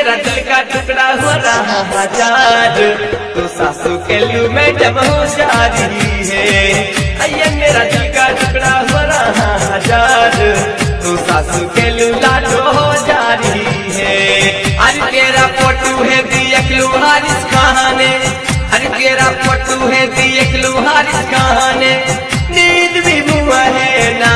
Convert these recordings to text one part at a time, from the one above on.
मेरा दिल का टुकड़ा हो रहा हजार, तो सासू के लू में जब हो जा रही है। अये मेरा दिल का टुकड़ा हो रहा हजार, तो सासू के लू लाडो हो जा रही है। अरे तेरा फोटू है देख लू हारिस खाने, अरे तेरा फोटू है देख लू हारिस खाने, नींद भी मुआ है ना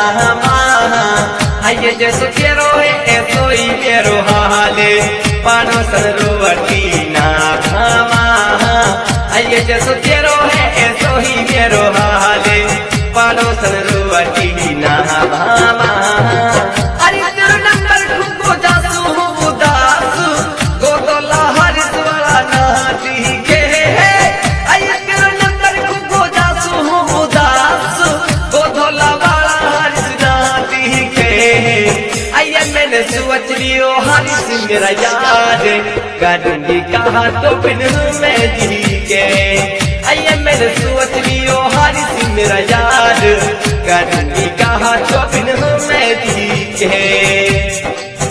आइए जैसो केरो है ऐसो ही मेरो हाले, पानो सरोवती ना खावा। आइए जैसो केरो है ऐसो ही मेरो हाले, पानो सरोवती ना भावा। अरे तेरो नंबर ठुको जासू उदास, गोदोला हरिस वाला ना दिखे है। आइए तेरो नंबर ठुको जासू उदास, गोदोला वाला हरिस ना दिखे। आइए मैंने सोच लियो हरिस मेरा याद, करूंगी कहा तो बिन में जी के। आइए मैंने सोच लियो हरिस मेरा याद, करूंगी कहा तो बिन में जी के।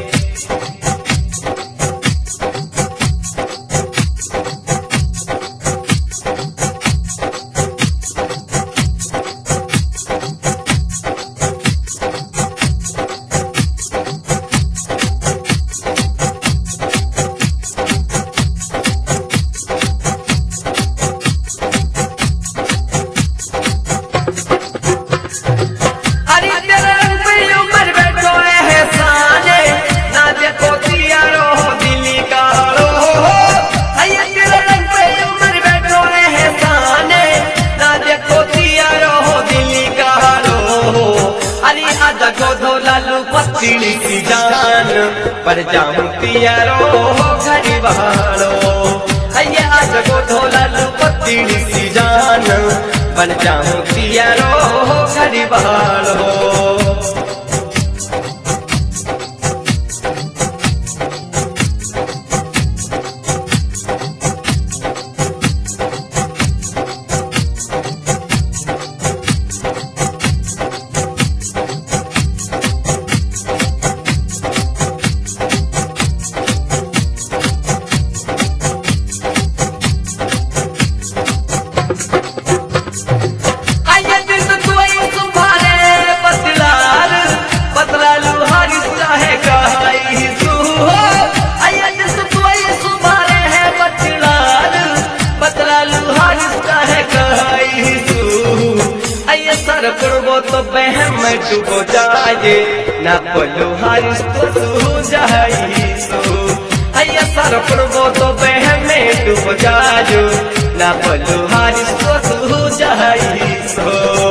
पत्नी सी जान पर जाऊं तियारो घर बहारो। अये आज को ढोला लू पत्नी सी जान बन जाऊं तियारो घर बहारो। तो बहम में डूबो जाए ना पलो हारिस तो सू जाई सो। अया सर पड़बो तो बहम में डूबो जाए ना पलो हारिस तो सू जाई सो।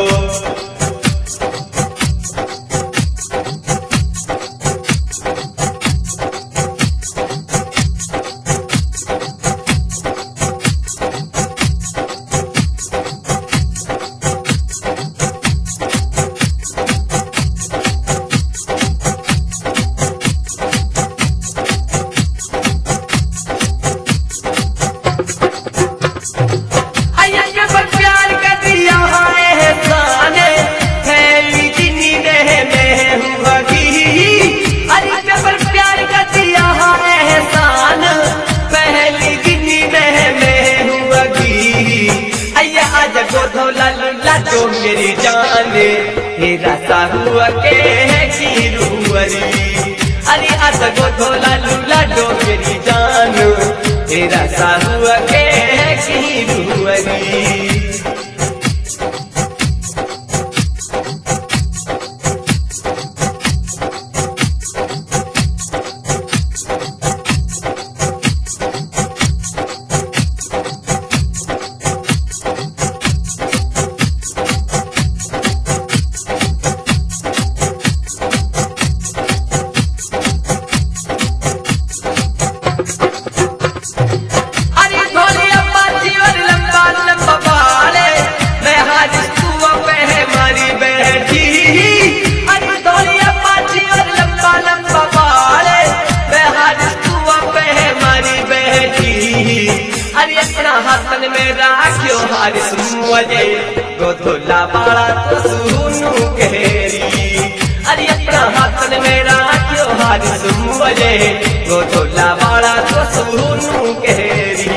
लाडो मेरी जाने हेरा साहुआ के है कीरुअरी। अरे आज गो धोला लाडो मेरी जान हेरा साहुआ के है कीरुअरी। हाथन में राख्यो हारिस मुझे गोधोला बाड़ा तो सुनू केरी। अरे अपना हाथन में राख्यो हारिस मुझे गोधोला बाड़ा सोनू केरी।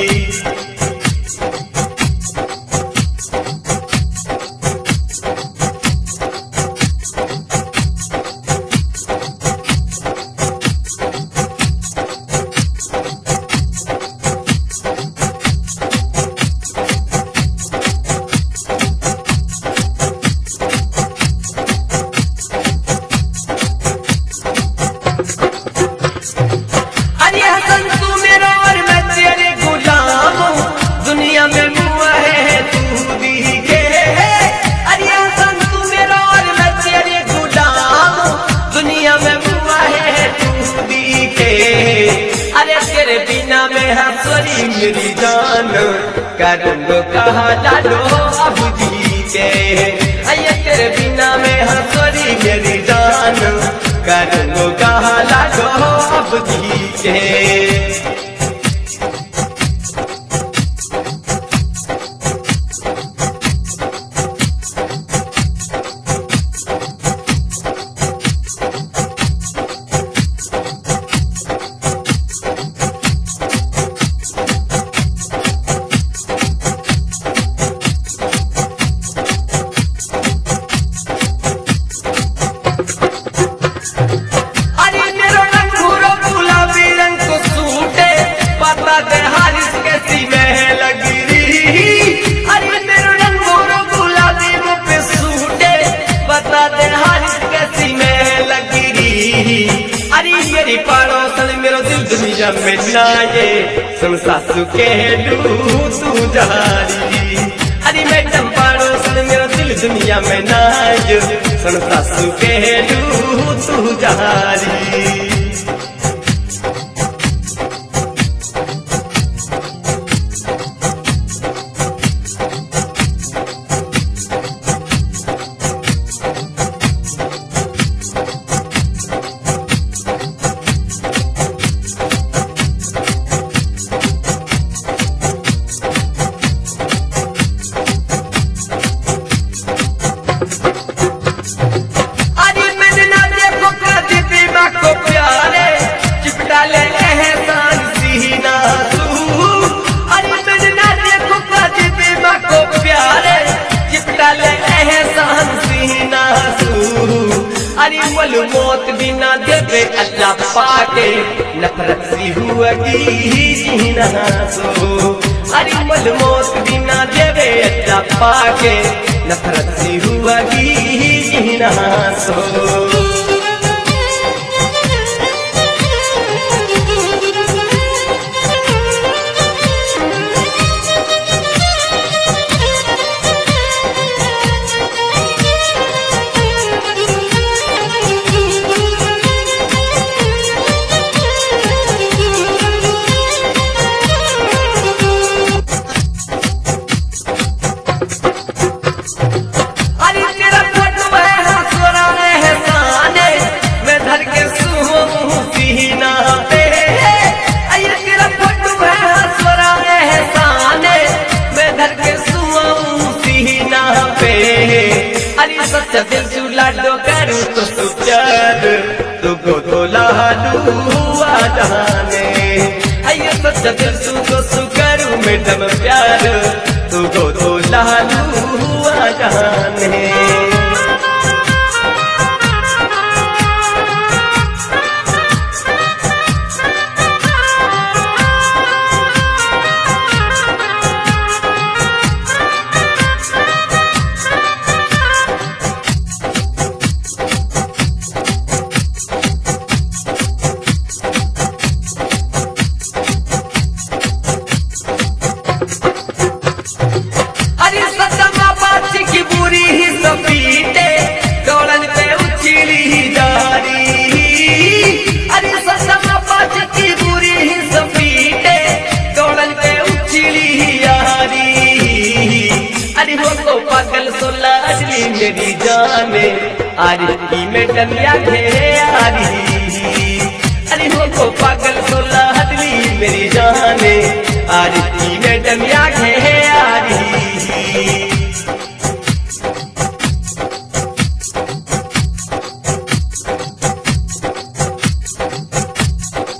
मेरी जान करूँगो कहा लाडो अब जी के, अये तेरे बिना में हंसोरी मेरी जान करूँगो कहा लाडो अब जी के। में नाये सुन सासू के तू जारी। अरे मैडम पड़ोसन मेरा दिल दुनिया में नाये सुन सासू के तू जारी। मौत बिना देवे अल्लाह पाके नफरत सी हुएगी जीना सो। अरे मल मौत बिना देवे अल्लाह पाके नफरत सी हुएगी जीना सो। सच्चा दिल से लाडो करूँ तो प्यार तुको तो लाडू हुआ जाने। अये सच्चा दिल से करूँ मैडम प्यार तुको तो लाडू हुआ जाने। मेरी जाने आरी की में डलिया घेरे आरी। अरे हो